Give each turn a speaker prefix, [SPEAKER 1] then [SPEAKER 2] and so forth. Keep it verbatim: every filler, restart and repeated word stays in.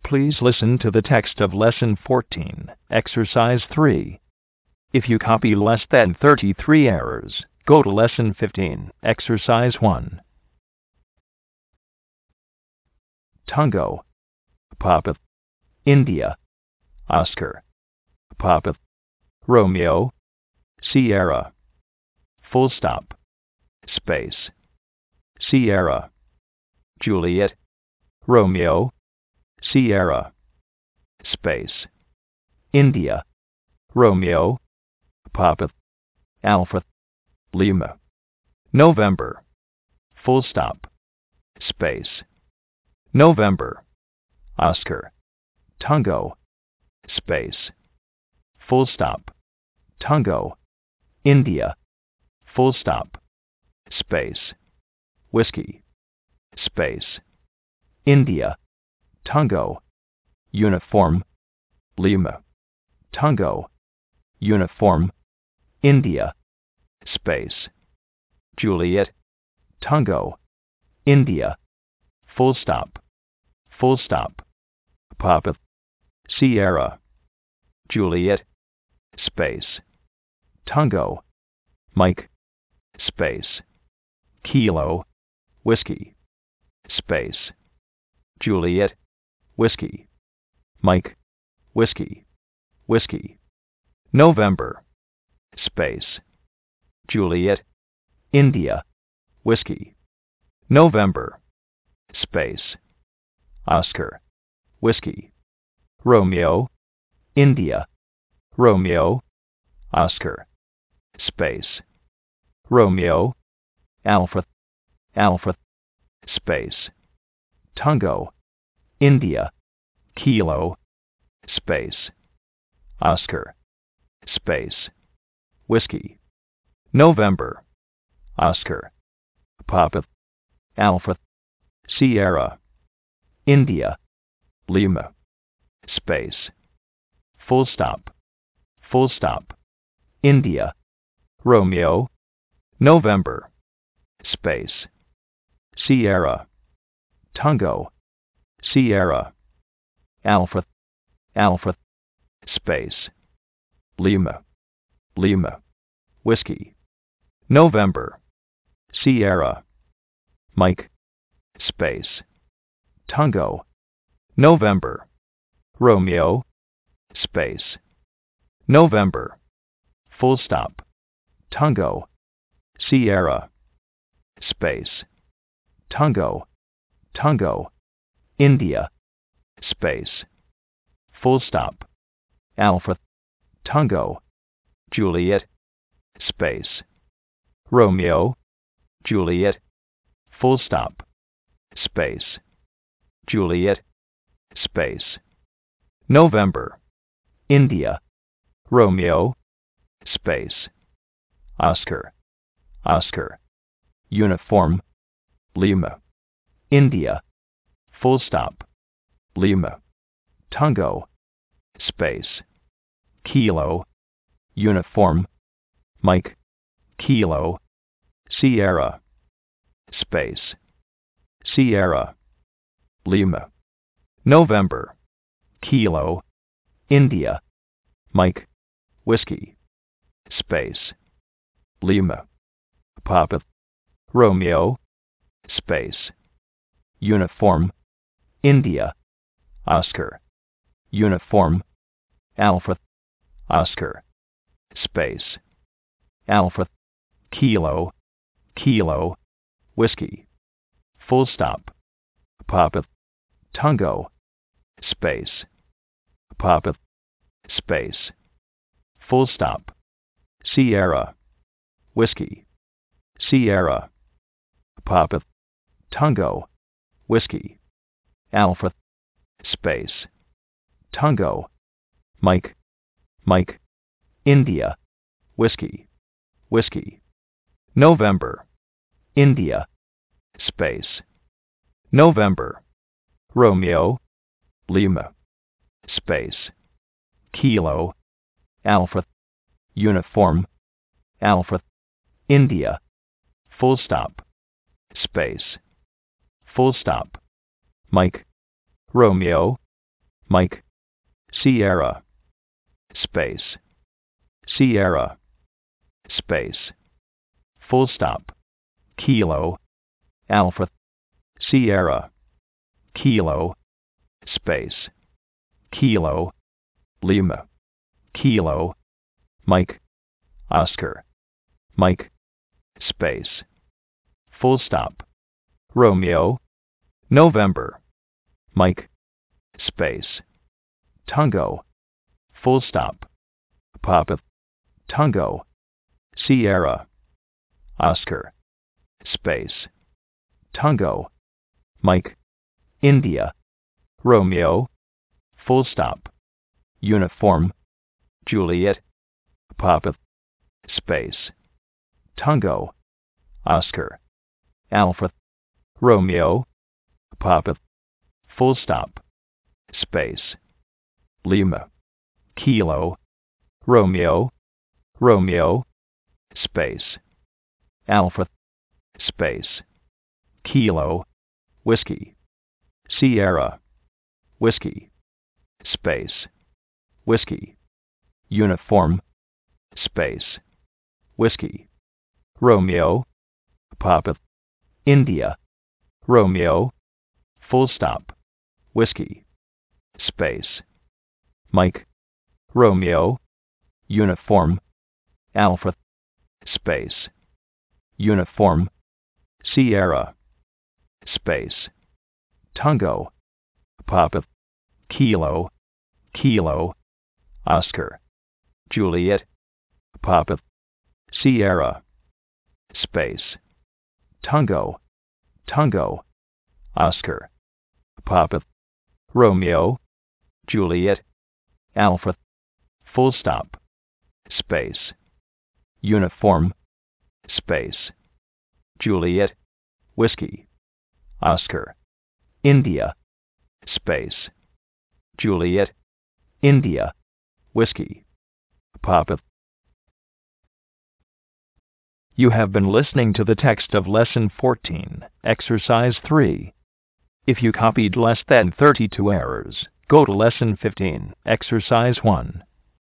[SPEAKER 1] Please listen to the text of Lesson fourteen, Exercise three. If you copy less than thirty-three errors, go to Lesson fifteen, Exercise one. Tango. Papa. India. Oscar. Papa. Romeo. Sierra. Full stop. Space. Sierra. Juliet. Romeo. Sierra. Space. India. Romeo. Papa. Alpha. Lima. November. Full stop. Space. November. Oscar. Tango. Space. Full stop. Tango. India. Full stop. Space. Whiskey. Space. India. Tango. Uniform. Lima. Tango. Uniform. India. Space. Juliet. Tango. India. Full stop. Full stop. Papa. Sierra. Juliet. Space. Tango. Mike. Space. Kilo. Whiskey. Space. Juliet. Whiskey. Mike. Whiskey. Whiskey. November. Space. Juliet. India. Whiskey. November. Space. Oscar. Whiskey. Romeo. India. Romeo. Oscar. Space. Romeo. Alpha. Alpha. Space. Tango. India. Kilo. Space. Oscar. Space. Whiskey. November. Oscar. Papa. Alpha. Sierra. India. Lima. Space. Full stop. Full stop. India. Romeo. November. Space. Sierra. Tango. Sierra. Alpha. Alpha. Space. Lima. Lima. Whiskey. November. Sierra. Mike. Space. Tango. November. Romeo. Space. November. Full stop. Tango. Sierra. Space. Tango. Tango. India. Space. Full stop. Alpha. Tango. Juliet. Space. Romeo. Juliet. Full stop. Space. Juliet. Space. November. India. Romeo. Space. Oscar. Oscar. Uniform. Lima. India. Full stop. Lima. Tango. Space. Kilo. Uniform. Mike. Kilo. Sierra. Space. Sierra. Lima. November. Kilo. India. Mike. Whiskey. Space. Lima. Papa. Romeo. Space. Uniform. India. Oscar. Uniform. Alpha. Oscar. Space. Alpha. Kilo. Kilo. Whiskey. Full stop. Papa. Tango. Space. Papa. Space. Full stop. Sierra. Whiskey. Sierra. Papa. Tango. Whiskey. Alpha. Space. Tango. Mike. Mike. India. Whiskey. Whiskey. November. India. Space. November. Romeo. Lima. Space. Kilo. Alpha. Uniform. Alpha. India. Full stop. Space. Full stop. Mike. Romeo. Mike, Sierra, space, Sierra, space, full stop, Kilo, Alpha, Sierra, Kilo, space, Kilo, Lima, Kilo, Mike, Oscar, Mike, space, full stop, Romeo, November, Mike, space, Tango, full stop, Papa, Tango, Sierra, Oscar, space, Tango, Mike, India, Romeo, full stop, uniform, Juliet, Papa, space, Tango, Oscar, Alpha, Romeo, Papa, full stop, space, Lima, Kilo, Romeo, Romeo, space, Alpha, space, Kilo, Whiskey, Sierra, Whiskey, space, Whiskey, uniform, space, Whiskey, Romeo, Papa, India, Romeo, full stop, Whiskey, space, Mike, Romeo, uniform, Alpha, space, uniform, Sierra, space, Tango, Papa, Kilo, Kilo, Oscar, Juliet, Papa, Sierra, space, Tango, Tango, Oscar, Papa, Romeo, Juliet, Alpha, full stop, space, uniform, space, Juliet, Whiskey, Oscar, India, space, Juliet, India, Whiskey, Papa. You have been listening to the text of Lesson fourteen, Exercise three. If you copied less than thirty-two errors, go to Lesson fifteen, Exercise one.